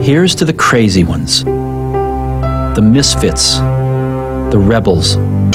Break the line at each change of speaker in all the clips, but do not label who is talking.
Here's to the crazy ones, the misfits, the rebels.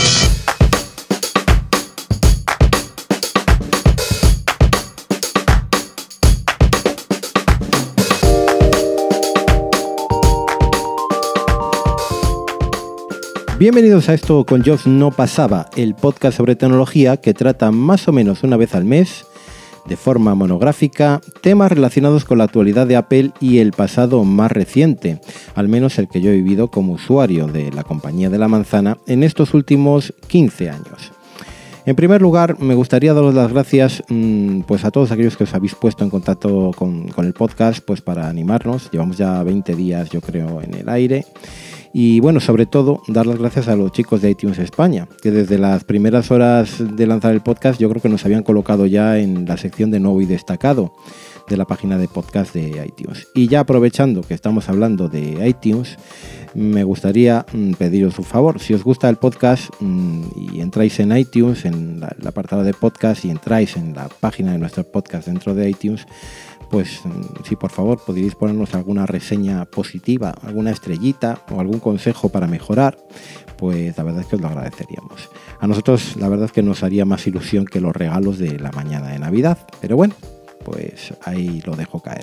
Bienvenidos a Esto con Jobs no pasaba, el podcast sobre tecnología que trata más o menos una vez al mes, de forma monográfica, temas relacionados con la actualidad de Apple y el pasado más reciente, al menos el que yo he vivido como usuario de la compañía de la manzana en estos últimos 15 años. En primer lugar, me gustaría daros las gracias pues a todos aquellos que os habéis puesto en contacto con el podcast pues para animarnos. Llevamos ya 20 días, yo creo, en el aire. Y bueno, sobre todo, dar las gracias a los chicos de iTunes España, que desde las primeras horas de lanzar el podcast yo creo que nos habían colocado ya en la sección de nuevo y destacado de la página de podcast de iTunes. Y ya aprovechando que estamos hablando de iTunes, me gustaría pediros un favor. Si os gusta el podcast y entráis en iTunes, en el apartado de podcast, y entráis en la página de nuestro podcast dentro de iTunes, pues si por favor podríais ponernos alguna reseña positiva, alguna estrellita o algún consejo para mejorar, pues la verdad es que os lo agradeceríamos. A nosotros la verdad es que nos haría más ilusión que los regalos de la mañana de Navidad, pero bueno, pues ahí lo dejo caer.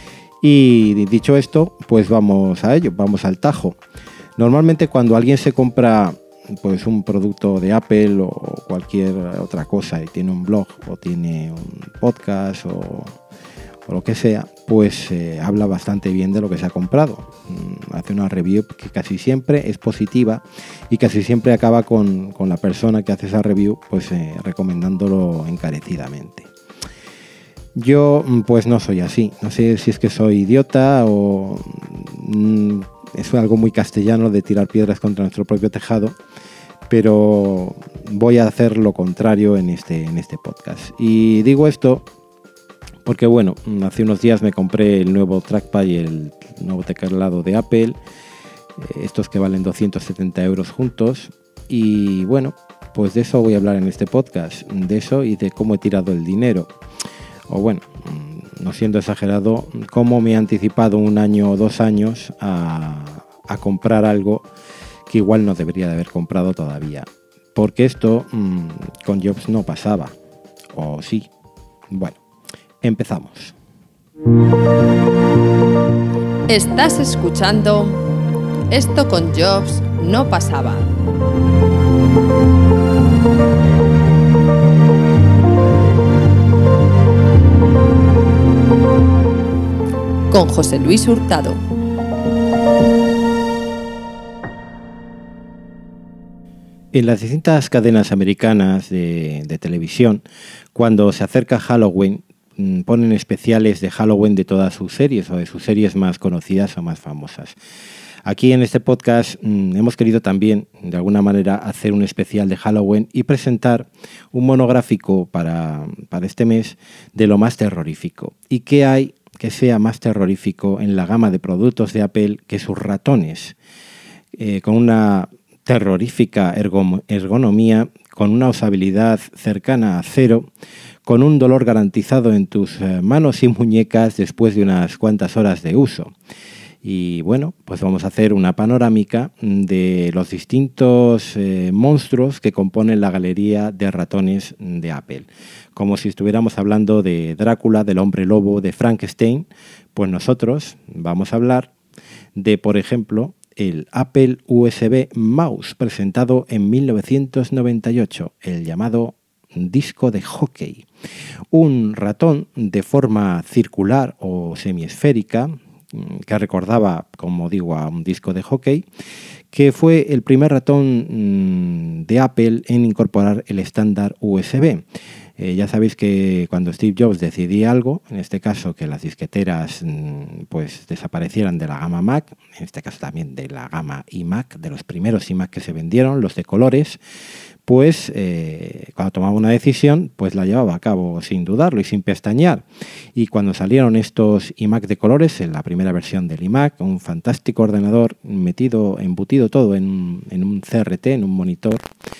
Y dicho esto, pues vamos a ello, vamos al tajo. Normalmente cuando alguien se compra pues un producto de Apple o cualquier otra cosa y tiene un blog o tiene un podcast o lo que sea, pues habla bastante bien de lo que se ha comprado. Hace una review que casi siempre es positiva y casi siempre acaba con la persona que hace esa review pues recomendándolo encarecidamente. Yo pues no soy así, no sé si es que soy idiota o es algo muy castellano de tirar piedras contra nuestro propio tejado, pero voy a hacer lo contrario en este podcast. Y digo esto porque bueno, hace unos días me compré el nuevo trackpad y el nuevo teclado de Apple, estos que valen 270 euros juntos, y bueno, pues de eso voy a hablar en este podcast, de eso y de cómo he tirado el dinero, o bueno, no siendo exagerado, cómo me he anticipado 1 año o 2 años a comprar algo que igual no debería de haber comprado todavía, porque esto con Jobs no pasaba, o sí, bueno. Empezamos.
Estás escuchando Esto con Jobs no pasaba. Con José Luis Hurtado.
En las distintas cadenas americanas de televisión, cuando se acerca Halloween, ponen especiales de Halloween de todas sus series o de sus series más conocidas o más famosas. Aquí en este podcast hemos querido también, de alguna manera, hacer un especial de Halloween y presentar un monográfico para este mes de lo más terrorífico. ¿Y qué hay que sea más terrorífico en la gama de productos de Apple que sus ratones? Con una terrorífica ergonomía, con una usabilidad cercana a cero, con un dolor garantizado en tus manos y muñecas después de unas cuantas horas de uso. Y bueno, pues vamos a hacer una panorámica de los distintos monstruos que componen la galería de ratones de Apple. Como si estuviéramos hablando de Drácula, del hombre lobo, de Frankenstein, pues nosotros vamos a hablar de, por ejemplo, el Apple USB Mouse, presentado en 1998, el llamado disco de hockey. Un ratón de forma circular o semiesférica que recordaba, como digo, a un disco de hockey, que fue el primer ratón de Apple en incorporar el estándar USB. Ya sabéis que cuando Steve Jobs decidía algo, en este caso que las disqueteras pues desaparecieran de la gama Mac, en este caso también de la gama iMac, de los primeros iMac que se vendieron, los de colores, pues cuando tomaba una decisión, pues la llevaba a cabo sin dudarlo y sin pestañear. Y cuando salieron estos iMac de colores, en la primera versión del iMac, un fantástico ordenador embutido todo en un CRT, en un monitor,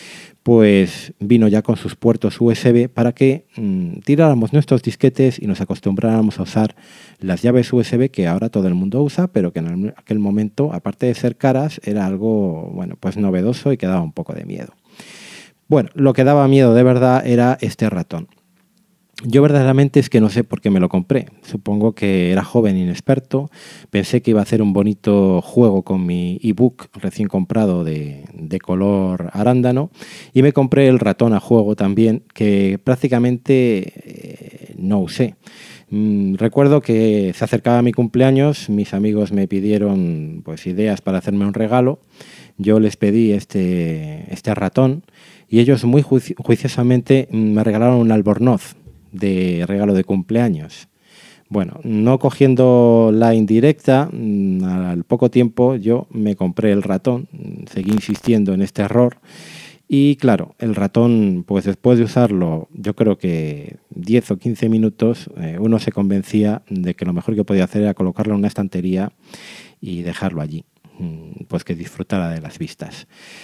pues vino ya con sus puertos USB para que tiráramos nuestros disquetes y nos acostumbráramos a usar las llaves USB que ahora todo el mundo usa, pero que en aquel momento, aparte de ser caras, era algo, bueno, pues novedoso y que daba un poco de miedo. Bueno, lo que daba miedo de verdad era este ratón. Yo verdaderamente es que no sé por qué me lo compré. Supongo que era joven e inexperto. Pensé que iba a hacer un bonito juego con mi ebook recién comprado de color arándano y me compré el ratón a juego también, que prácticamente no usé. Recuerdo que se acercaba mi cumpleaños, mis amigos me pidieron pues ideas para hacerme un regalo. Yo les pedí este ratón y ellos muy juiciosamente me regalaron un albornoz de regalo de cumpleaños. Bueno, no cogiendo la indirecta, al poco tiempo yo me compré el ratón, seguí insistiendo en este error y claro, el ratón, pues después de usarlo, yo creo que 10 o 15 minutos, uno se convencía de que lo mejor que podía hacer era colocarlo en una estantería y dejarlo allí, pues que disfrutara de las vistas.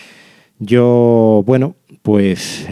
Yo, bueno, pues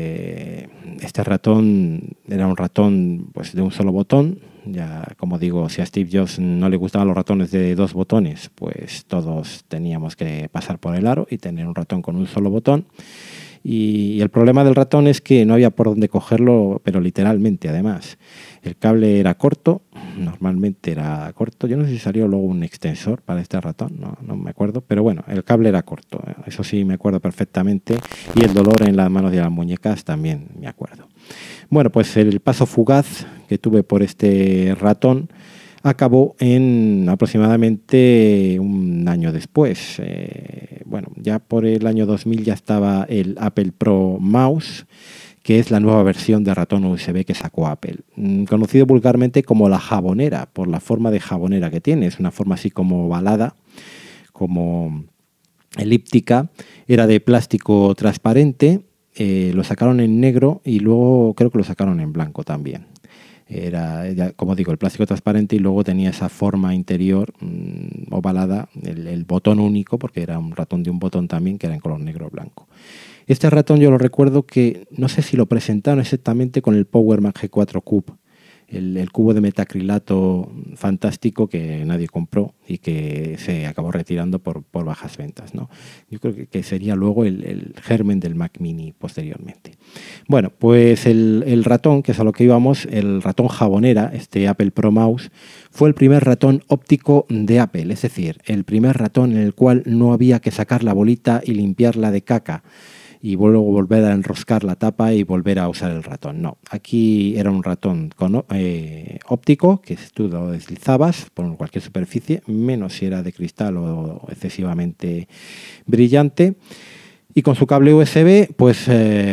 este ratón era un ratón pues de un solo botón. Ya, como digo, si a Steve Jobs no le gustaban los ratones de 2 botones, pues todos teníamos que pasar por el aro y tener un ratón con un solo botón. Y el problema del ratón es que no había por dónde cogerlo, pero literalmente además. El cable era corto, normalmente era corto. Yo no sé si salió luego un extensor para este ratón, no me acuerdo. Pero bueno, el cable era corto, eso sí me acuerdo perfectamente. Y el dolor en las manos y las muñecas también me acuerdo. Bueno, pues el paso fugaz que tuve por este ratón acabó en aproximadamente un año después. Bueno, ya por el año 2000 ya estaba el Apple Pro Mouse, que es la nueva versión de ratón USB que sacó Apple, conocido vulgarmente como la jabonera, por la forma de jabonera que tiene. Es una forma así como ovalada, como elíptica, era de plástico transparente, lo sacaron en negro y luego creo que lo sacaron en blanco también. Era, ya, como digo, el plástico transparente y luego tenía esa forma interior ovalada, el botón único, porque era un ratón de un botón también, que era en color negro o blanco. Este ratón yo lo recuerdo que, no sé si lo presentaron exactamente con el PowerMac G4 Cube, el cubo de metacrilato fantástico que nadie compró y que se acabó retirando por bajas ventas, ¿no? Yo creo que sería luego el germen del Mac Mini posteriormente. Bueno, pues el ratón, que es a lo que íbamos, el ratón jabonera, este Apple Pro Mouse, fue el primer ratón óptico de Apple, es decir, el primer ratón en el cual no había que sacar la bolita y limpiarla de caca y luego volver a enroscar la tapa y volver a usar el ratón. No, aquí era un ratón óptico que tú lo deslizabas por cualquier superficie, menos si era de cristal o excesivamente brillante. Y con su cable USB, pues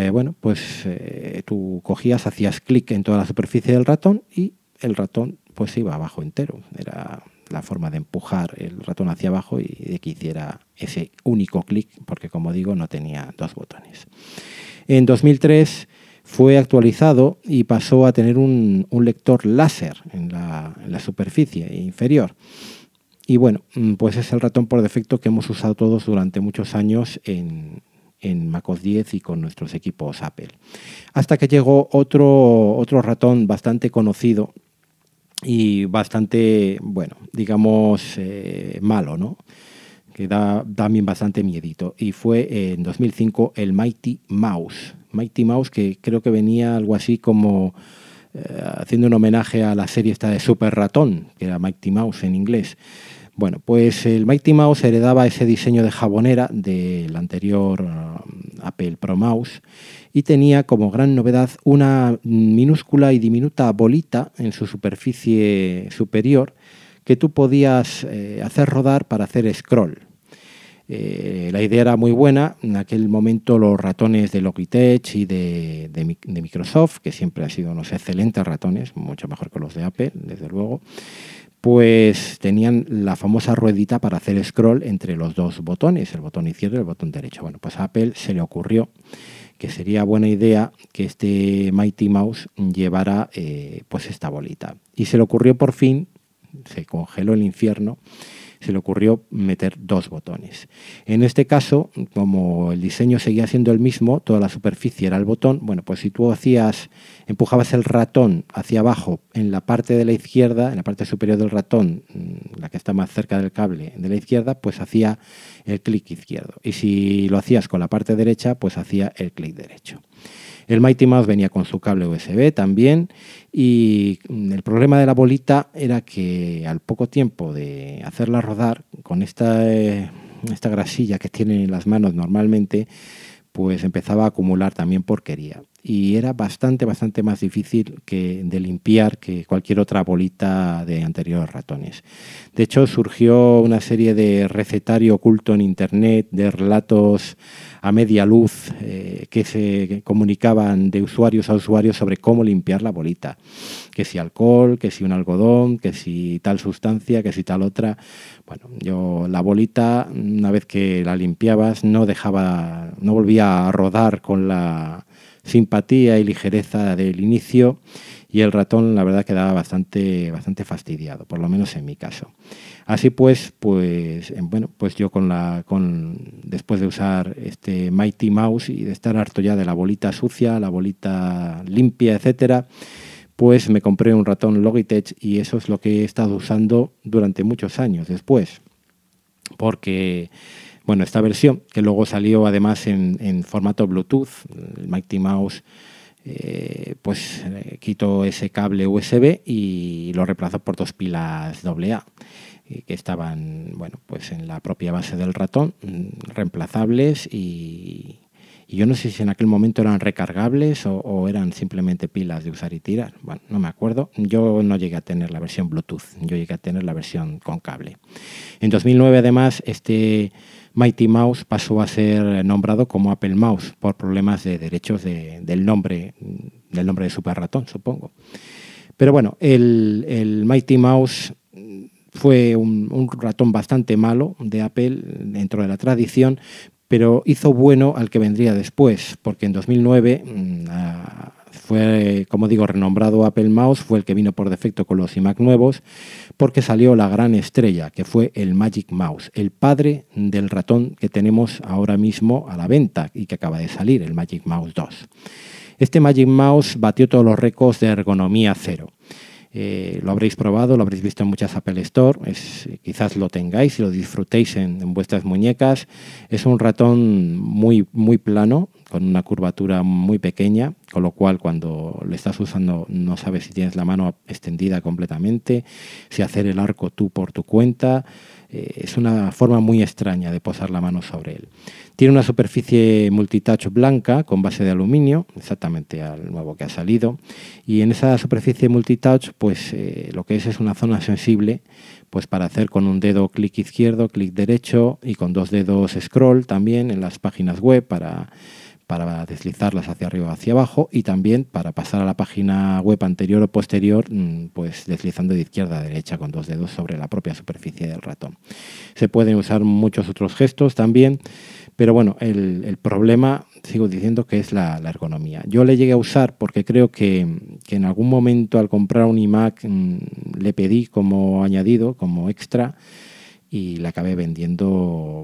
tú cogías, hacías clic en toda la superficie del ratón y el ratón pues iba abajo entero. Era la forma de empujar el ratón hacia abajo y de que hiciera ese único clic, porque como digo, no tenía 2 botones. En 2003 fue actualizado y pasó a tener un lector láser en la superficie inferior. Y bueno, pues es el ratón por defecto que hemos usado todos durante muchos años en macOS 10 y con nuestros equipos Apple. Hasta que llegó otro ratón bastante conocido y bastante, bueno, digamos, malo, ¿no? Que da también bastante miedito. Y fue en 2005 el Mighty Mouse. Mighty Mouse, que creo que venía algo así como haciendo un homenaje a la serie esta de Super Ratón, que era Mighty Mouse en inglés. Bueno, pues el Mighty Mouse heredaba ese diseño de jabonera del anterior Apple Pro Mouse y tenía como gran novedad una minúscula y diminuta bolita en su superficie superior que tú podías hacer rodar para hacer scroll. La idea era muy buena. En aquel momento los ratones de Logitech y de Microsoft, que siempre han sido unos excelentes ratones, mucho mejor que los de Apple, desde luego, pues tenían la famosa ruedita para hacer scroll entre los 2 botones, el botón izquierdo y el botón derecho. Bueno, pues a Apple se le ocurrió que sería buena idea que este Mighty Mouse llevara pues esta bolita. Y se le ocurrió por fin, se congeló el infierno, se le ocurrió meter 2 botones. En este caso, como el diseño seguía siendo el mismo, toda la superficie era el botón, bueno, pues si tú empujabas el ratón hacia abajo en la parte de la izquierda, en la parte superior del ratón, la que está más cerca del cable de la izquierda, pues hacía el clic izquierdo. Y si lo hacías con la parte derecha, pues hacía el clic derecho. El Mighty Mouse venía con su cable USB también, y el problema de la bolita era que al poco tiempo de hacerla rodar, con esta grasilla que tiene en las manos normalmente, pues empezaba a acumular también porquería. Y era bastante más difícil de limpiar que cualquier otra bolita de anteriores ratones. De hecho, surgió una serie de recetario oculto en Internet, de relatos a media luz que se comunicaban de usuarios a usuarios sobre cómo limpiar la bolita. Que si alcohol, que si un algodón, que si tal sustancia, que si tal otra. Bueno, la bolita, una vez que la limpiabas, no volvía a rodar con la simpatía y ligereza del inicio, y el ratón, la verdad, quedaba bastante fastidiado, por lo menos en mi caso. Así pues yo después de usar este Mighty Mouse y de estar harto ya de la bolita sucia, la bolita limpia, etcétera, pues me compré un ratón Logitech, y eso es lo que he estado usando durante muchos años después, porque esta versión, que luego salió además en formato Bluetooth, el Mighty Mouse, quitó ese cable USB y lo reemplazó por 2 pilas AA, que estaban en la propia base del ratón, reemplazables, y yo no sé si en aquel momento eran recargables o eran simplemente pilas de usar y tirar. Bueno, no me acuerdo. Yo no llegué a tener la versión Bluetooth, yo llegué a tener la versión con cable. En 2009, además, este Mighty Mouse pasó a ser nombrado como Apple Mouse por problemas de derechos del nombre de Super Ratón, supongo. Pero bueno, el Mighty Mouse fue un ratón bastante malo de Apple dentro de la tradición, pero hizo bueno al que vendría después, porque en 2009 fue, como digo, renombrado Apple Mouse, fue el que vino por defecto con los iMac nuevos, porque salió la gran estrella, que fue el Magic Mouse, el padre del ratón que tenemos ahora mismo a la venta y que acaba de salir, el Magic Mouse 2. Este Magic Mouse batió todos los récords de ergonomía cero. Lo habréis probado, lo habréis visto en muchas Apple Store, quizás lo tengáis y lo disfrutéis en vuestras muñecas. Es un ratón muy plano, con una curvatura muy pequeña, con lo cual cuando lo estás usando no sabes si tienes la mano extendida completamente, si hacer el arco tú por tu cuenta. Es una forma muy extraña de posar la mano sobre él. Tiene una superficie multitouch blanca con base de aluminio, exactamente al nuevo que ha salido, y en esa superficie multitouch lo que es una zona sensible para hacer con un dedo clic izquierdo, clic derecho, y con 2 dedos scroll también en las páginas web para deslizarlas hacia arriba o hacia abajo, y también para pasar a la página web anterior o posterior, deslizando de izquierda a derecha con 2 dedos sobre la propia superficie del ratón. Se pueden usar muchos otros gestos también, pero bueno, el problema, sigo diciendo, que es la ergonomía. Yo le llegué a usar porque creo que en algún momento al comprar un iMac le pedí como añadido, como extra, y la acabé vendiendo,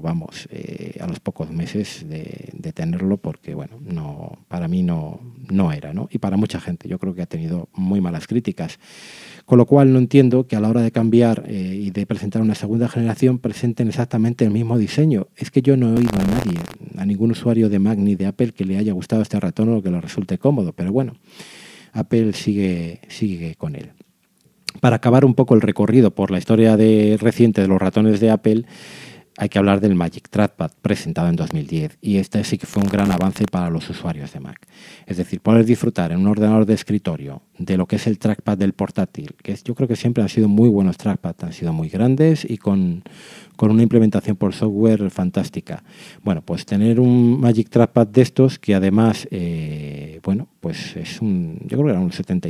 a los pocos meses de tenerlo, porque para mí no era, ¿no? Y para mucha gente yo creo que ha tenido muy malas críticas, con lo cual no entiendo que a la hora de cambiar y de presentar una segunda generación presenten exactamente el mismo diseño. Es que yo no he oído a ningún usuario de Mac ni de Apple que le haya gustado este ratón o que le resulte cómodo, pero bueno, Apple sigue con él. Para acabar un poco el recorrido por la historia reciente de los ratones de Apple, hay que hablar del Magic Trackpad presentado en 2010, y este sí que fue un gran avance para los usuarios de Mac. Es decir, poder disfrutar en un ordenador de escritorio de lo que es el trackpad del portátil, yo creo que siempre han sido muy buenos trackpads, han sido muy grandes y con una implementación por software fantástica. Bueno, pues tener un Magic Trackpad de estos, que además, yo creo que era un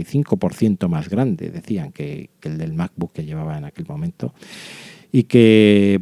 75% más grande, decían, que el del MacBook que llevaba en aquel momento, y que,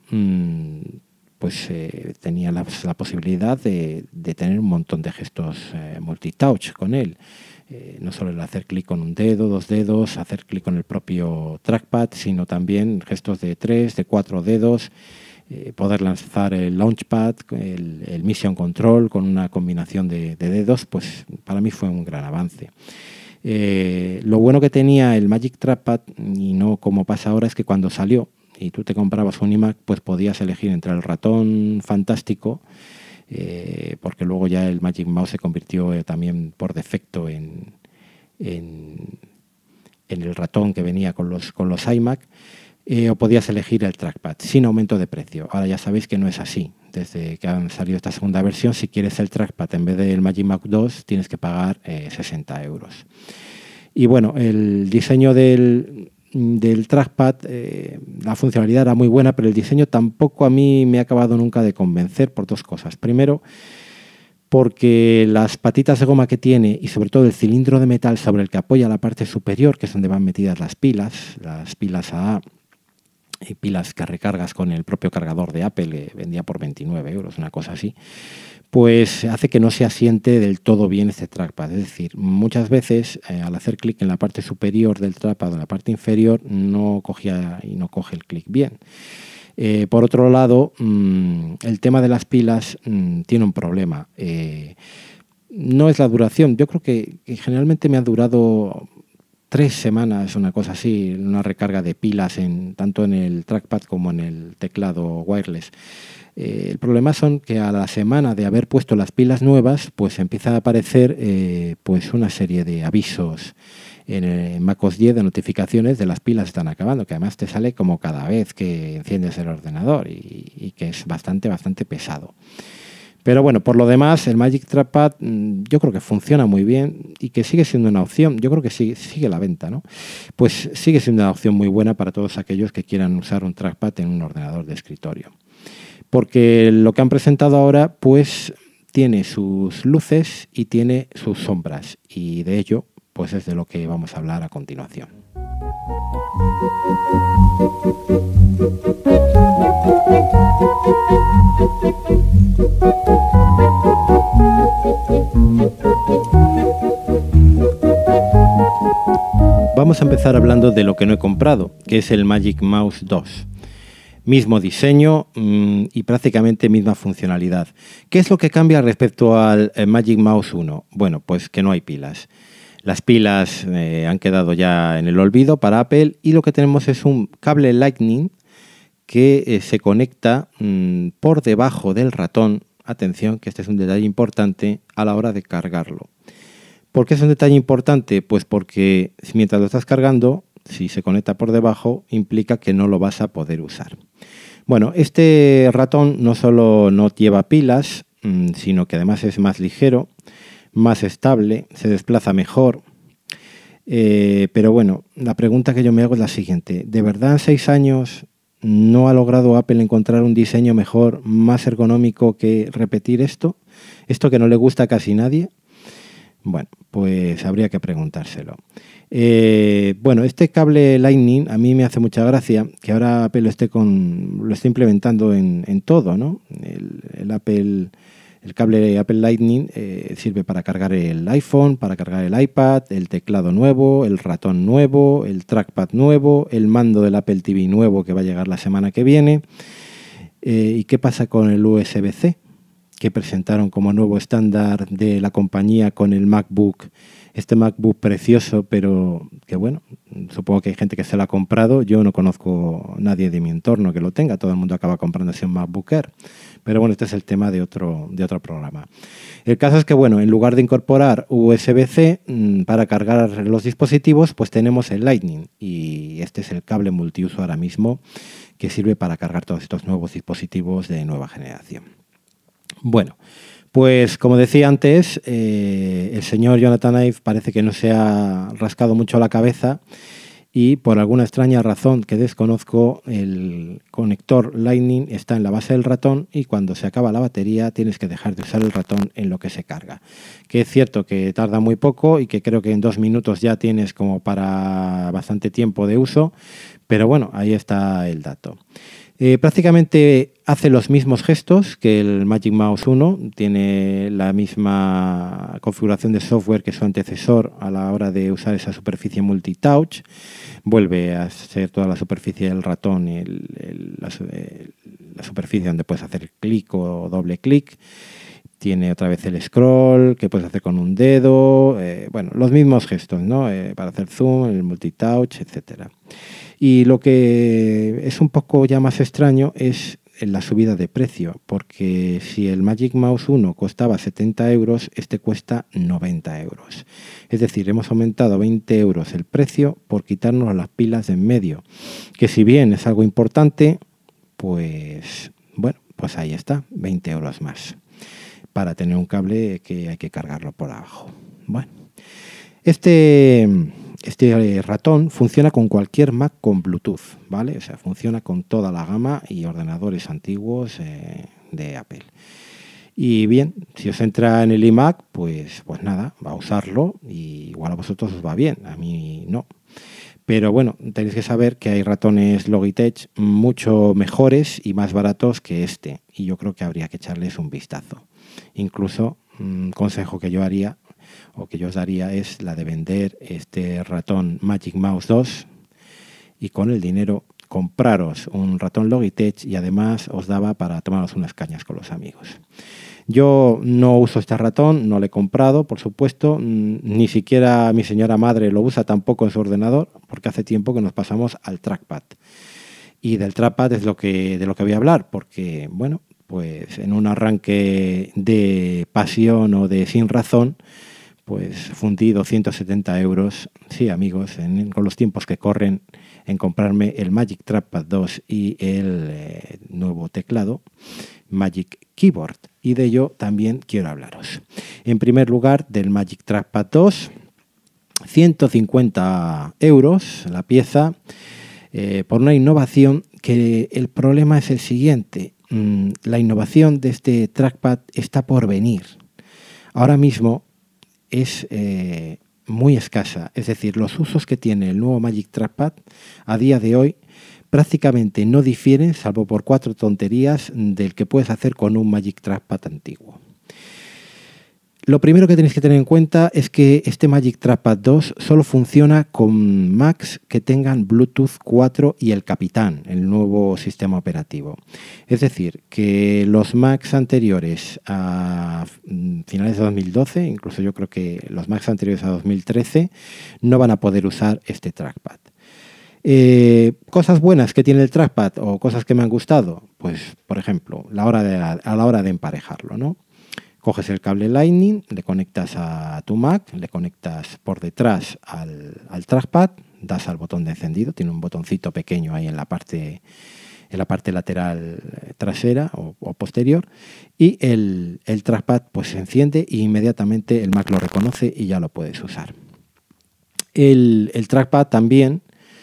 tenía la posibilidad de tener un montón de gestos multitouch con él. No solo el hacer clic con un dedo, 2 dedos, hacer clic con el propio trackpad, sino también gestos de 3, de 4 dedos, poder lanzar el launchpad, el mission control con una combinación de dedos, pues para mí fue un gran avance. Lo bueno que tenía el Magic Trackpad, y no como pasa ahora, es que cuando salió y tú te comprabas un iMac, pues podías elegir entre el ratón fantástico, porque luego ya el Magic Mouse se convirtió también por defecto en el ratón que venía con los iMac, o podías elegir el trackpad sin aumento de precio. Ahora ya sabéis que no es así. Desde que han salido esta segunda versión, si quieres el trackpad en vez del Magic Mouse 2, tienes que pagar 60 euros. Y bueno, el diseño del trackpad, la funcionalidad era muy buena, pero el diseño tampoco a mí me ha acabado nunca de convencer por 2 cosas. Primero, porque las patitas de goma que tiene y sobre todo el cilindro de metal sobre el que apoya la parte superior, que es donde van metidas las pilas AA, y pilas que recargas con el propio cargador de Apple, que vendía por 29 euros, una cosa así, pues hace que no se asiente del todo bien este trackpad. Es decir, muchas veces al hacer clic en la parte superior del trackpad o en la parte inferior no cogía y no coge el clic bien. Por otro lado, el tema de las pilas tiene un problema. No es la duración. Yo creo que generalmente me ha durado 3 semanas, una cosa así, una recarga de pilas tanto en el trackpad como en el teclado wireless. El problema son que a la semana de haber puesto las pilas nuevas, pues empieza a aparecer pues una serie de avisos en macOS 10 de notificaciones de las pilas están acabando, que además te sale como cada vez que enciendes el ordenador y que es bastante pesado. Pero bueno, por lo demás, el Magic Trackpad yo creo que funciona muy bien y que sigue siendo una opción. Yo creo que sigue a la venta, ¿no? Pues sigue siendo una opción muy buena para todos aquellos que quieran usar un trackpad en un ordenador de escritorio. Porque lo que han presentado ahora, pues tiene sus luces y tiene sus sombras. Y de ello, pues es de lo que vamos a hablar a continuación. Vamos a empezar hablando de lo que no he comprado, que es el Magic Mouse 2. Mismo diseño y prácticamente misma funcionalidad. ¿Qué es lo que cambia respecto al Magic Mouse 1? Bueno, pues que no hay pilas. Las pilas han quedado ya en el olvido para Apple y lo que tenemos es un cable Lightning que se conecta por debajo del ratón. Atención, que este es un detalle importante a la hora de cargarlo. ¿Por qué es un detalle importante? Pues porque mientras lo estás cargando, si se conecta por debajo, implica que no lo vas a poder usar. Bueno, este ratón no solo no lleva pilas, sino que además es más ligero, más estable, se desplaza mejor. Pero bueno, la pregunta que yo me hago es la siguiente. ¿De verdad en 6 años no ha logrado Apple encontrar un diseño mejor, más ergonómico que repetir esto? ¿Esto que no le gusta a casi nadie? Bueno, pues habría que preguntárselo. Bueno, este cable Lightning a mí me hace mucha gracia que ahora Apple lo esté implementando en todo, ¿no? El cable Apple Lightning sirve para cargar el iPhone, para cargar el iPad, el teclado nuevo, el ratón nuevo, el trackpad nuevo, el mando del Apple TV nuevo que va a llegar la semana que viene. ¿Y qué pasa con el USB-C? Que presentaron como nuevo estándar de la compañía con el MacBook. Este MacBook precioso, pero que bueno, supongo que hay gente que se lo ha comprado. Yo no conozco a nadie de mi entorno que lo tenga. Todo el mundo acaba comprándose un MacBook Air. Pero bueno, este es el tema de otro programa. El caso es que, bueno, en lugar de incorporar USB-C para cargar los dispositivos, pues tenemos el Lightning. Y este es el cable multiuso ahora mismo que sirve para cargar todos estos nuevos dispositivos de nueva generación. Bueno, pues como decía antes, el señor Jonathan Ive parece que no se ha rascado mucho la cabeza y por alguna extraña razón que desconozco, el conector Lightning está en la base del ratón y cuando se acaba la batería tienes que dejar de usar el ratón en lo que se carga. Que es cierto que tarda muy poco y que creo que en 2 minutos ya tienes como para bastante tiempo de uso, pero bueno, ahí está el dato. Prácticamente hace los mismos gestos que el Magic Mouse 1, tiene la misma configuración de software que su antecesor a la hora de usar esa superficie multitouch. Vuelve a ser toda la superficie del ratón, la superficie donde puedes hacer clic o doble clic. Tiene otra vez el scroll que puedes hacer con un dedo, los mismos gestos, ¿no? Para hacer zoom, el multitouch, etcétera. Y lo que es un poco ya más extraño es la subida de precio, porque si el Magic Mouse 1 costaba 70 euros, este cuesta 90 euros. Es decir, hemos aumentado 20 euros el precio por quitarnos las pilas de en medio, que si bien es algo importante, pues ahí está, 20 euros más para tener un cable que hay que cargarlo por abajo. Bueno, este ratón funciona con cualquier Mac con Bluetooth, ¿vale? O sea, funciona con toda la gama y ordenadores antiguos de Apple. Y bien, si os entra en el iMac, pues nada, va a usarlo y igual a vosotros os va bien, a mí no. Pero bueno, tenéis que saber que hay ratones Logitech mucho mejores y más baratos que este, y yo creo que habría que echarles un vistazo. Incluso un consejo que yo haría o que yo os daría es la de vender este ratón Magic Mouse 2 y con el dinero compraros un ratón Logitech y además os daba para tomaros unas cañas con los amigos. Yo no uso este ratón, no lo he comprado, por supuesto, ni siquiera mi señora madre lo usa tampoco en su ordenador, porque hace tiempo que nos pasamos al trackpad. Y del trackpad es de lo que voy a hablar, porque, pues en un arranque de pasión o de sin razón, pues fundí 270 euros, sí amigos, con los tiempos que corren, en comprarme el Magic Trackpad 2 y el nuevo teclado Magic Keyboard, y de ello también quiero hablaros. En primer lugar, del Magic Trackpad 2, 150 euros la pieza, por una innovación que el problema es el siguiente. La innovación de este trackpad está por venir. Ahora mismo es muy escasa, es decir, los usos que tiene el nuevo Magic Trackpad a día de hoy prácticamente no difieren, salvo por 4 tonterías, del que puedes hacer con un Magic Trackpad antiguo. Lo primero que tenéis que tener en cuenta es que este Magic Trackpad 2 solo funciona con Macs que tengan Bluetooth 4 y el Capitán, el nuevo sistema operativo. Es decir, que los Macs anteriores a finales de 2012, incluso yo creo que los Macs anteriores a 2013, no van a poder usar este trackpad. Cosas buenas que tiene el trackpad o cosas que me han gustado, pues por ejemplo, a la hora de emparejarlo, ¿no? Coges el cable Lightning, le conectas a tu Mac, le conectas por detrás al trackpad, das al botón de encendido, tiene un botoncito pequeño ahí en la parte lateral trasera o posterior, y el trackpad pues se enciende e inmediatamente el Mac lo reconoce y ya lo puedes usar. El trackpad también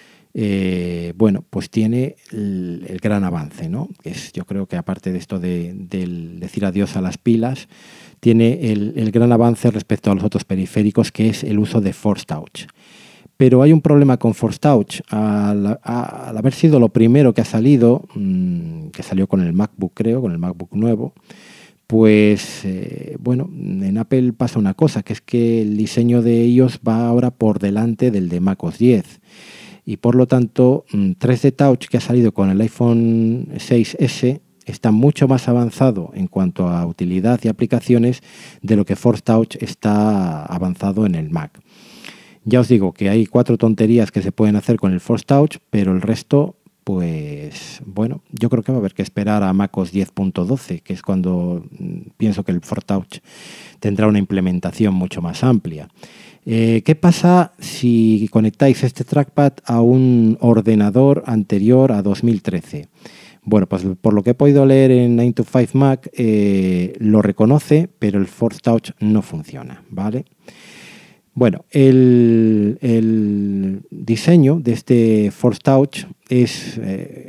pues tiene el gran avance, ¿no? Yo creo que aparte de esto del decir adiós a las pilas, tiene el gran avance respecto a los otros periféricos, que es el uso de Force Touch. Pero hay un problema con Force Touch. Al haber sido lo primero que ha salido, que salió con el MacBook, creo, con el MacBook nuevo, pues en Apple pasa una cosa, que es que el diseño de ellos va ahora por delante del de macOS 10. Y por lo tanto 3D Touch, que ha salido con el iPhone 6S, está mucho más avanzado en cuanto a utilidad y aplicaciones de lo que Force Touch está avanzado en el Mac. Ya os digo que hay 4 tonterías que se pueden hacer con el Force Touch, pero el resto, pues yo creo que va a haber que esperar a macOS 10.12, que es cuando pienso que el Force Touch tendrá una implementación mucho más amplia. ¿Qué pasa si conectáis este trackpad a un ordenador anterior a 2013? Bueno, pues por lo que he podido leer en 9to5Mac, lo reconoce, pero el Force Touch no funciona, ¿vale? Bueno, el diseño de este Force Touch es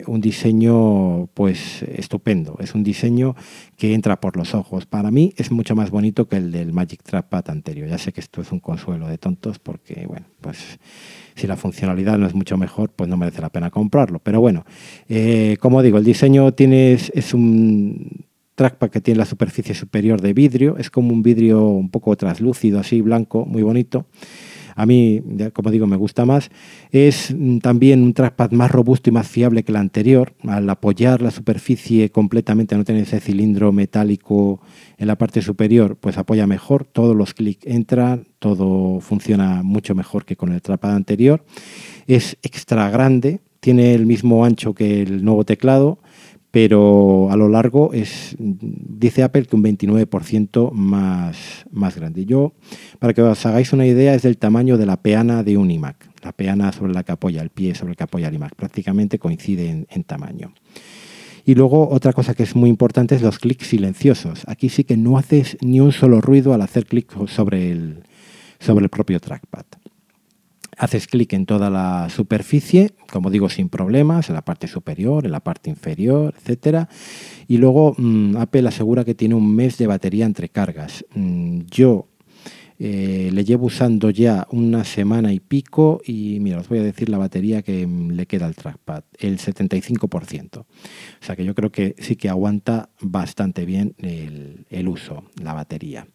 un diseño pues estupendo. Es un diseño que entra por los ojos. Para mí es mucho más bonito que el del Magic Trackpad anterior. Ya sé que esto es un consuelo de tontos porque, bueno, pues si la funcionalidad no es mucho mejor, pues no merece la pena comprarlo. Pero bueno, como digo, el diseño es un trackpad que tiene la superficie superior de vidrio. Es como un vidrio un poco translúcido, así blanco, muy bonito. A mí, como digo, me gusta más. Es también un trackpad más robusto y más fiable que el anterior. Al apoyar la superficie completamente, no tener ese cilindro metálico en la parte superior, pues apoya mejor. Todos los clics entran, todo funciona mucho mejor que con el trackpad anterior. Es extra grande, tiene el mismo ancho que el nuevo teclado, pero a lo largo dice Apple que un 29% más grande. Para que os hagáis una idea, es del tamaño de la peana de un iMac. La peana sobre la que apoya el pie, sobre el que apoya el iMac. Prácticamente coincide en tamaño. Y luego otra cosa que es muy importante es los clics silenciosos. Aquí sí que no haces ni un solo ruido al hacer clic sobre el propio trackpad. Haces clic en toda la superficie, como digo, sin problemas, en la parte superior, en la parte inferior, etcétera. Y luego Apple asegura que tiene un mes de batería entre cargas. Yo le llevo usando ya una semana y pico y mira, os voy a decir la batería que le queda al trackpad, el 75%. O sea que yo creo que sí que aguanta bastante bien el uso, la batería.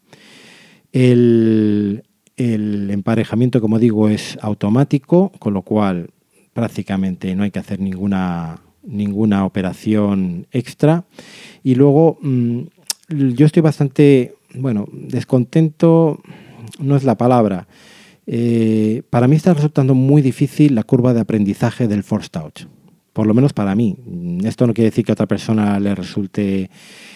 El emparejamiento, como digo, es automático, con lo cual prácticamente no hay que hacer ninguna operación extra. Y luego yo estoy bastante, descontento no es la palabra. Para mí está resultando muy difícil la curva de aprendizaje del Force Touch, por lo menos para mí. Esto no quiere decir que a otra persona le resulte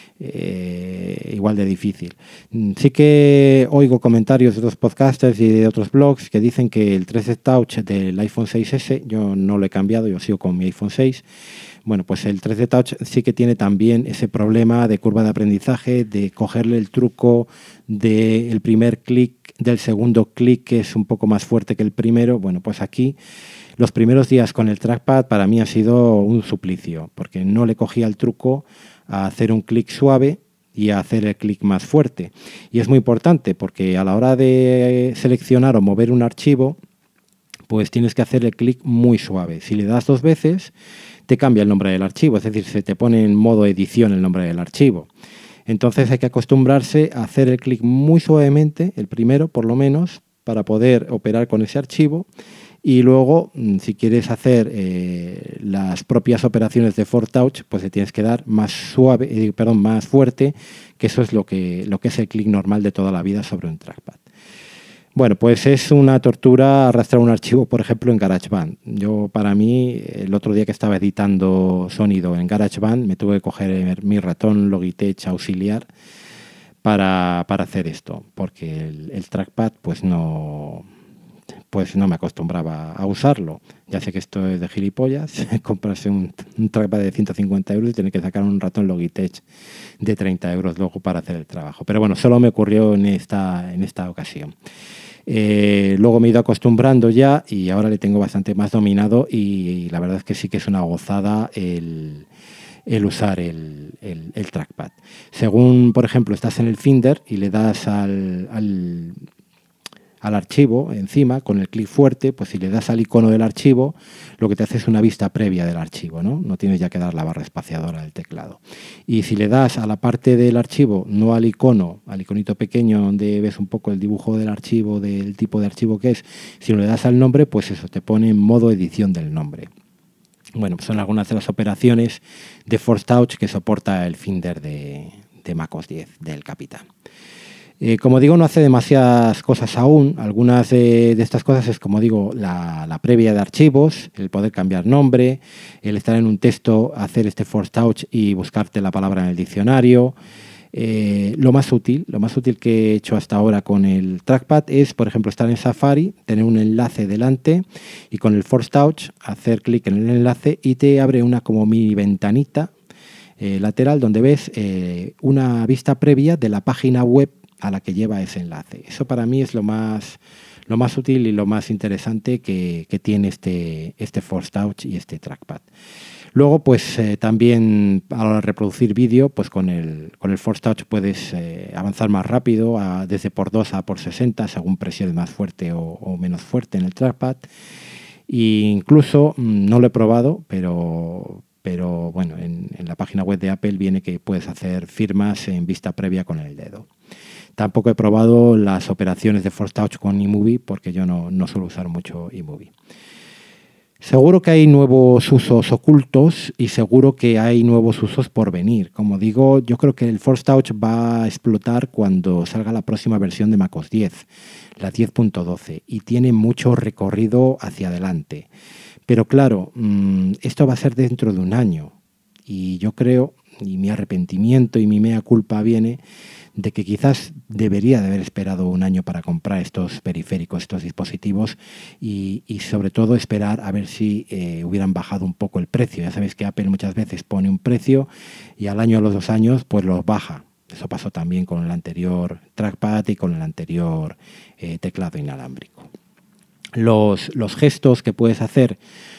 igual de difícil. Sí que oigo comentarios de otros podcasters y de otros blogs que dicen que el 3D Touch del iPhone 6S, yo no lo he cambiado, yo sigo con mi iPhone 6. Bueno, pues el 3D Touch sí que tiene también ese problema de curva de aprendizaje, de cogerle el truco del primer clic, del segundo clic, que es un poco más fuerte que el primero. Bueno, pues aquí los primeros días con el trackpad para mí ha sido un suplicio, porque no le cogía el truco a hacer un clic suave y a hacer el clic más fuerte. Y es muy importante porque a la hora de seleccionar o mover un archivo, pues tienes que hacer el clic muy suave. Si le das 2 veces, te cambia el nombre del archivo, es decir, se te pone en modo edición el nombre del archivo. Entonces hay que acostumbrarse a hacer el clic muy suavemente, el primero por lo menos, para poder operar con ese archivo. Y luego, si quieres hacer las propias operaciones de Force Touch, pues le tienes que dar más fuerte, que eso es lo que es el clic normal de toda la vida sobre un trackpad. Bueno, pues es una tortura arrastrar un archivo, por ejemplo, en GarageBand. Para mí, el otro día que estaba editando sonido en GarageBand, me tuve que coger mi ratón Logitech auxiliar para hacer esto, porque el trackpad pues no me acostumbraba a usarlo. Ya sé que esto es de gilipollas, comprarse un trackpad de 150 euros y tener que sacar un ratón Logitech de 30 euros luego para hacer el trabajo. Pero bueno, solo me ocurrió en esta ocasión. Luego me he ido acostumbrando ya y ahora le tengo bastante más dominado y la verdad es que sí que es una gozada el usar el trackpad. Según, por ejemplo, estás en el Finder y le das al archivo encima con el clic fuerte, pues si le das al icono del archivo, lo que te hace es una vista previa del archivo, ¿no? No tienes ya que dar la barra espaciadora del teclado. Y si le das a la parte del archivo, no al iconito pequeño donde ves un poco el dibujo del archivo, del tipo de archivo que es, si le das al nombre, pues eso, te pone en modo edición del nombre. Bueno, pues son algunas de las operaciones de Force Touch que soporta el Finder de macOS 10 del Capitán. Como digo, no hace demasiadas cosas aún. Algunas de estas cosas es, como digo, la previa de archivos, el poder cambiar nombre, el estar en un texto, hacer este Force Touch y buscarte la palabra en el diccionario. Lo más útil que he hecho hasta ahora con el trackpad es, por ejemplo, estar en Safari, tener un enlace delante y con el Force Touch hacer clic en el enlace y te abre una como mini ventanita lateral donde ves una vista previa de la página web a la que lleva ese enlace. Eso para mí es lo más lo más útil y lo más interesante que tiene este Force Touch y este trackpad. Luego, pues también a la hora de reproducir vídeo, pues con el Force Touch puedes avanzar más rápido, desde por 2 a por 60, según presiones más fuerte o menos fuerte en el trackpad. E incluso, no lo he probado, pero bueno, en la página web de Apple viene que puedes hacer firmas en vista previa con el dedo. Tampoco he probado las operaciones de Force Touch con iMovie, porque yo no suelo usar mucho iMovie. Seguro que hay nuevos usos ocultos y seguro que hay nuevos usos por venir. Como digo, yo creo que el Force Touch va a explotar cuando salga la próxima versión de macOS 10, la 10.12, y tiene mucho recorrido hacia adelante. Pero claro, esto va a ser dentro de un año y yo creo, y mi arrepentimiento y mi mea culpa viene de que quizás debería de haber esperado un año para comprar estos periféricos, estos dispositivos y sobre todo esperar a ver si hubieran bajado un poco el precio. Ya sabéis que Apple muchas veces pone un precio y al año o los 2 años pues los baja. Eso pasó también con el anterior trackpad y con el anterior teclado inalámbrico. Los gestos que puedes hacer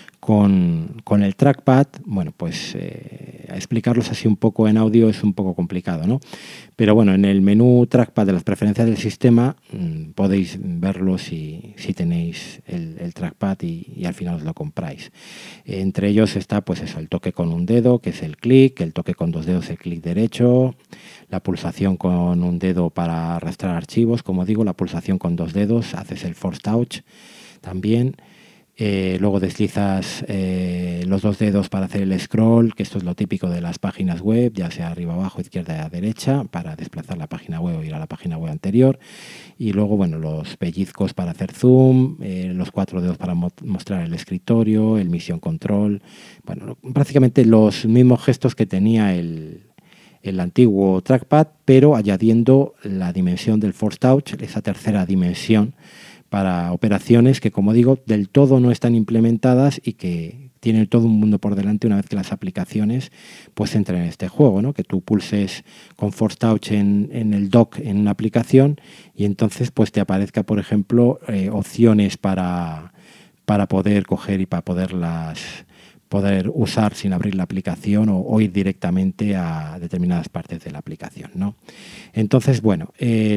con el trackpad, bueno, pues explicarlos así un poco en audio es un poco complicado, ¿no? Pero bueno, en el menú trackpad de las preferencias del sistema podéis verlo si tenéis el trackpad y al final os lo compráis. Entre ellos está pues eso, el toque con un dedo, que es el clic, el toque con 2 dedos, el clic derecho, la pulsación con un dedo para arrastrar archivos, como digo, la pulsación con 2 dedos, haces el Force Touch también. Luego deslizas los 2 dedos para hacer el scroll, que esto es lo típico de las páginas web, ya sea arriba, abajo, izquierda, derecha, para desplazar la página web o ir a la página web anterior. Y luego, bueno, los pellizcos para hacer zoom, los 4 dedos para mostrar el escritorio, el Mission Control. Bueno, prácticamente los mismos gestos que tenía el antiguo trackpad, pero añadiendo la dimensión del Force Touch, esa tercera dimensión, para operaciones que, como digo, del todo no están implementadas y que tienen todo un mundo por delante una vez que las aplicaciones pues entran en este juego, ¿no? Que tú pulses con Force Touch en el dock en una aplicación y entonces pues te aparezca, por ejemplo, opciones para poder coger y para poder usar sin abrir la aplicación o ir directamente a determinadas partes de la aplicación, ¿no? Entonces, bueno,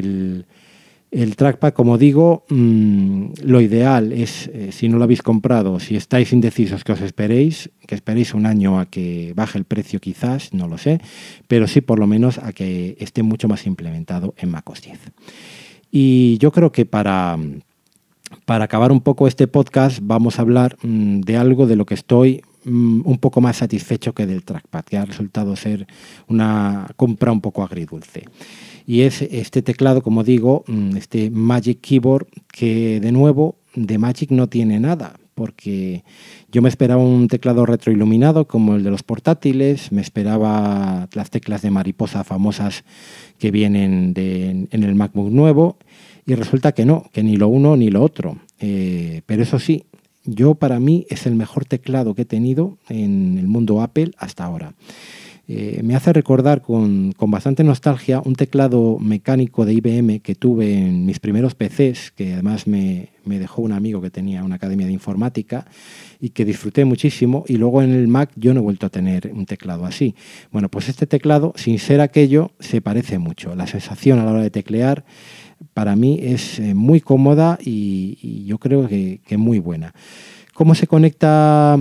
el trackpad, como digo, lo ideal es, si no lo habéis comprado, si estáis indecisos, que esperéis un año a que baje el precio quizás, no lo sé, pero sí por lo menos a que esté mucho más implementado en macOS 10. Y yo creo que para acabar un poco este podcast vamos a hablar de algo de lo que estoy un poco más satisfecho que del trackpad, que ha resultado ser una compra un poco agridulce. Y es este teclado, como digo, este Magic Keyboard, que de nuevo de Magic no tiene nada, porque yo me esperaba un teclado retroiluminado como el de los portátiles, me esperaba las teclas de mariposa famosas que vienen en el MacBook nuevo, y resulta que no, que ni lo uno ni lo otro. Pero eso sí, para mí es el mejor teclado que he tenido en el mundo Apple hasta ahora. Me hace recordar con bastante nostalgia un teclado mecánico de IBM que tuve en mis primeros PCs, que además me dejó un amigo que tenía una academia de informática y que disfruté muchísimo, y luego en el Mac yo no he vuelto a tener un teclado así. Bueno, pues este teclado, sin ser aquello, se parece mucho. La sensación a la hora de teclear para mí es muy cómoda y yo creo que muy buena. ¿Cómo se conecta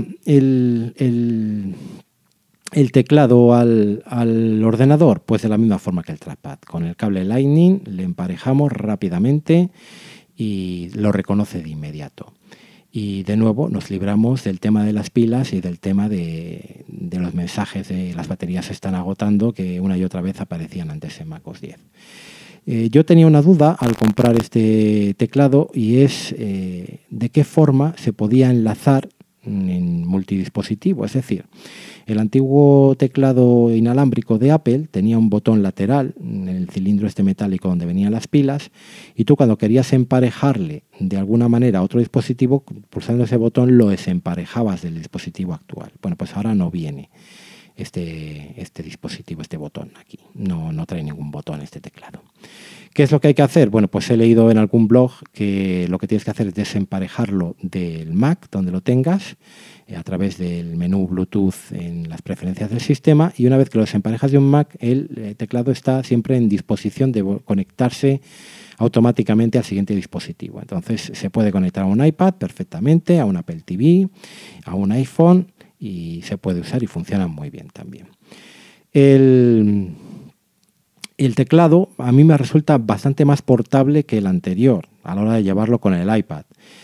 el teclado al ordenador? Pues de la misma forma que el trackpad. Con el cable Lightning le emparejamos rápidamente y lo reconoce de inmediato. Y de nuevo nos libramos del tema de las pilas y del tema de los mensajes de las baterías se están agotando, que una y otra vez aparecían antes en macOS 10. Yo tenía una duda al comprar este teclado y es de qué forma se podía enlazar en multidispositivo. Es decir, el antiguo teclado inalámbrico de Apple tenía un botón lateral en el cilindro este metálico donde venían las pilas, y tú cuando querías emparejarle de alguna manera a otro dispositivo, pulsando ese botón lo desemparejabas del dispositivo actual. Bueno, pues ahora no viene. este dispositivo, este botón aquí. No trae ningún botón este teclado. ¿Qué es lo que hay que hacer? Bueno, pues he leído en algún blog que lo que tienes que hacer es desemparejarlo del Mac, donde lo tengas, a través del menú Bluetooth en las preferencias del sistema, y una vez que lo desemparejas de un Mac, el teclado está siempre en disposición de conectarse automáticamente al siguiente dispositivo. Entonces se puede conectar a un iPad perfectamente, a un Apple TV, a un iPhone, y se puede usar y funciona muy bien también. El teclado a mí me resulta bastante más portable que el anterior a la hora de llevarlo con el iPad.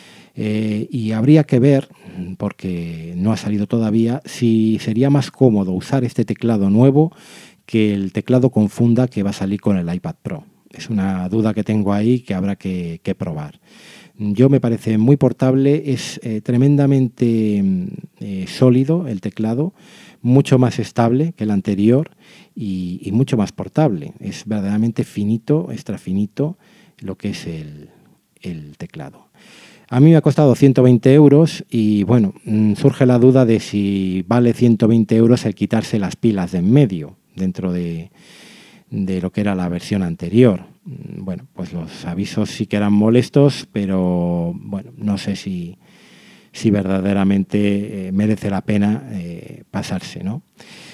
Y habría que ver, porque no ha salido todavía, si sería más cómodo usar este teclado nuevo que el teclado con funda que va a salir con el iPad Pro. Es una duda que tengo ahí que habrá que probar. Yo me parece muy portable, es tremendamente sólido el teclado, mucho más estable que el anterior y mucho más portable. Es verdaderamente finito, extra finito, lo que es el teclado. A mí me ha costado 120 euros y bueno, surge la duda de si vale 120 euros el quitarse las pilas de en medio dentro de lo que era la versión anterior. Bueno, pues los avisos sí que eran molestos, pero bueno, no sé si verdaderamente merece la pena pasarse, ¿no?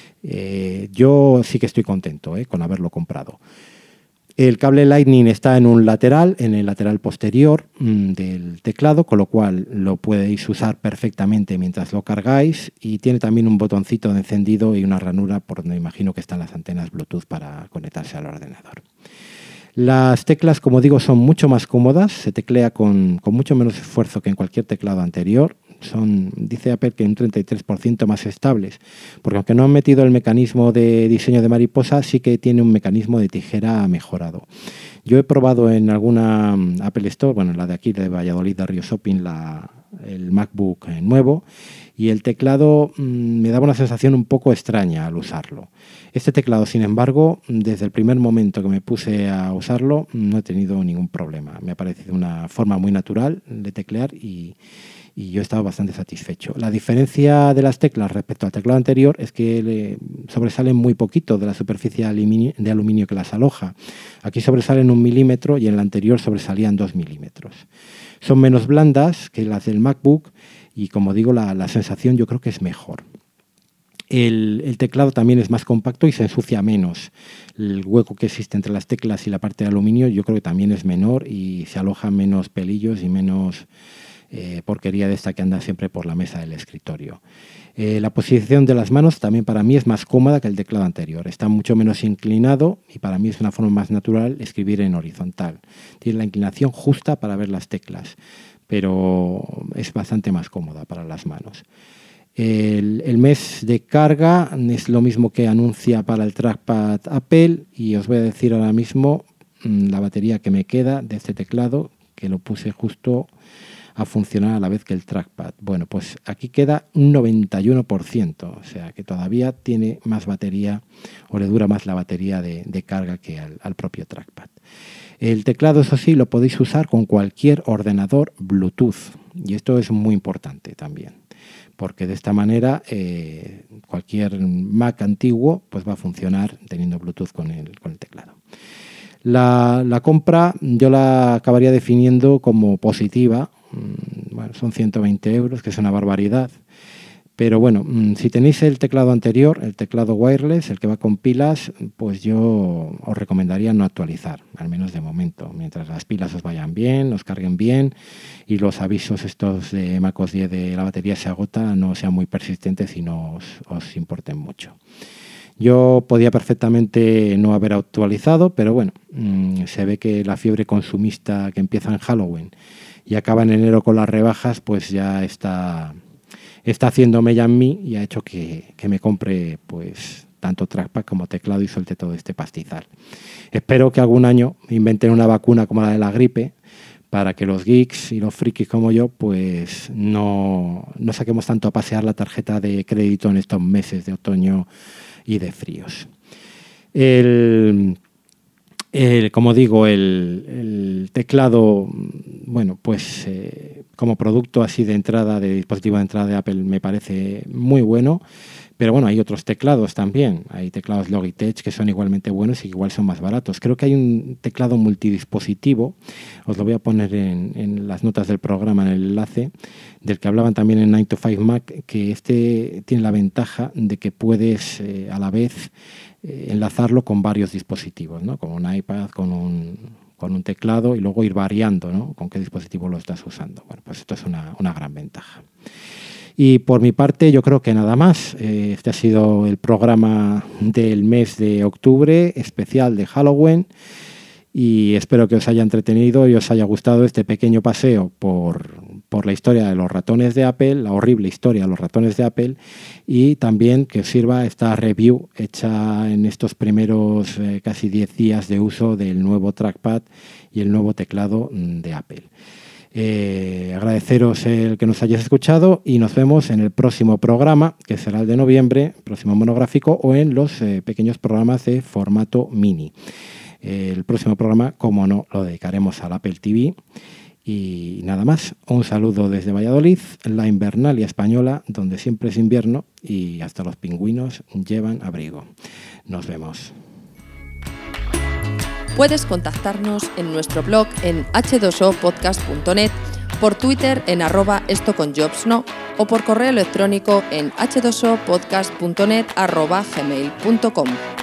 Yo sí que estoy contento con haberlo comprado. El cable Lightning está en el lateral posterior del teclado, con lo cual lo podéis usar perfectamente mientras lo cargáis, y tiene también un botoncito de encendido y una ranura por donde imagino que están las antenas Bluetooth para conectarse al ordenador. Las teclas, como digo, son mucho más cómodas, se teclea con mucho menos esfuerzo que en cualquier teclado anterior. Dice Apple que un 33% más estables, porque aunque no han metido el mecanismo de diseño de mariposa, sí que tiene un mecanismo de tijera mejorado. Yo he probado en alguna Apple Store, bueno, la de aquí de Valladolid, de Río Shopping, el MacBook nuevo, y el teclado me daba una sensación un poco extraña al usarlo. Este teclado, sin embargo, desde el primer momento que me puse a usarlo, no he tenido ningún problema. Me ha parecido una forma muy natural de teclear y yo he estado bastante satisfecho. La diferencia de las teclas respecto al teclado anterior es que sobresalen muy poquito de la superficie de aluminio que las aloja. Aquí sobresalen 1 milímetro y en la anterior sobresalían 2 milímetros. Son menos blandas que las del MacBook y, como digo, la sensación yo creo que es mejor. El teclado también es más compacto y se ensucia menos. El hueco que existe entre las teclas y la parte de aluminio yo creo que también es menor y se alojan menos pelillos y menos porquería de esta que anda siempre por la mesa del escritorio. La posición de las manos también para mí es más cómoda que el teclado anterior. Está mucho menos inclinado y para mí es una forma más natural escribir en horizontal. Tiene la inclinación justa para ver las teclas, pero es bastante más cómoda para las manos. El mes de carga es lo mismo que anuncia para el trackpad Apple, y os voy a decir ahora mismo la batería que me queda de este teclado, que lo puse justo a funcionar a la vez que el trackpad. Bueno, pues aquí queda un 91%, o sea que todavía tiene más batería, o le dura más la batería de carga que al propio trackpad. El teclado, eso sí, lo podéis usar con cualquier ordenador Bluetooth, y esto es muy importante también, porque de esta manera cualquier Mac antiguo pues va a funcionar teniendo Bluetooth con el teclado. La compra yo la acabaría definiendo como positiva. Bueno, son 120 euros, que es una barbaridad. Pero bueno, si tenéis el teclado anterior, el teclado wireless, el que va con pilas, pues yo os recomendaría no actualizar, al menos de momento, mientras las pilas os vayan bien, os carguen bien y los avisos estos de macOS 10 de la batería se agota no sean muy persistentes y no os importen mucho. Yo podía perfectamente no haber actualizado, pero bueno, se ve que la fiebre consumista que empieza en Halloween y acaba en enero con las rebajas, pues ya está haciendo mella en mí y ha hecho que me compre pues tanto trackpad como teclado y suelte todo este pastizal. Espero que algún año inventen una vacuna como la de la gripe para que los geeks y los frikis como yo pues no saquemos tanto a pasear la tarjeta de crédito en estos meses de otoño y de fríos. Como digo, el teclado, bueno, pues como producto así de entrada, de dispositivo de entrada de Apple, me parece muy bueno, Pero bueno, hay otros teclados también. Hay teclados Logitech que son igualmente buenos y igual son más baratos. Creo que hay un teclado multidispositivo, os lo voy a poner en las notas del programa, en el enlace, del que hablaban también en 9 to 5 Mac, que este tiene la ventaja de que puedes a la vez enlazarlo con varios dispositivos, ¿no? Con un iPad, con un teclado, y luego ir variando, ¿no? Con qué dispositivo lo estás usando. Bueno, pues esto es una gran ventaja. Y por mi parte yo creo que nada más. Este ha sido el programa del mes de octubre, especial de Halloween, y espero que os haya entretenido y os haya gustado este pequeño paseo por la historia de los ratones de Apple, la horrible historia de los ratones de Apple, y también que os sirva esta review hecha en estos primeros casi 10 días de uso del nuevo trackpad y el nuevo teclado de Apple. Agradeceros el que nos hayáis escuchado y nos vemos en el próximo programa, que será el de noviembre, próximo monográfico, o en los pequeños programas de formato mini. El próximo programa, como no, lo dedicaremos al Apple TV. Y nada más, un saludo desde Valladolid, la Invernalia española, donde siempre es invierno y hasta los pingüinos llevan abrigo. Nos vemos.
Puedes contactarnos en nuestro blog en h2opodcast.net, por Twitter en @estoconjobsno o por correo electrónico en h2opodcast.net@gmail.com.